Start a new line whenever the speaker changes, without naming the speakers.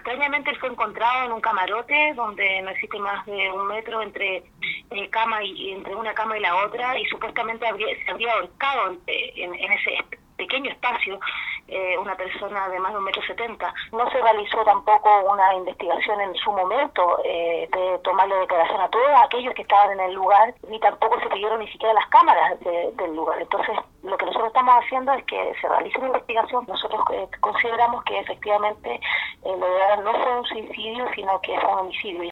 extrañamente él fue encontrado en un camarote donde no existe más de 1 metro entre entre una cama y la otra, y supuestamente se habría ahorcado en ese pequeño espacio una persona de más de 1,70 m. No se realizó tampoco una investigación en su momento de tomarle declaración a todos aquellos que estaban en el lugar, ni tampoco se pidieron ni siquiera las cámaras del lugar. Entonces, lo que nosotros estamos haciendo es que se realice una investigación. Nosotros consideramos que efectivamente lo de Adán no fue un suicidio, sino que fue un homicidio.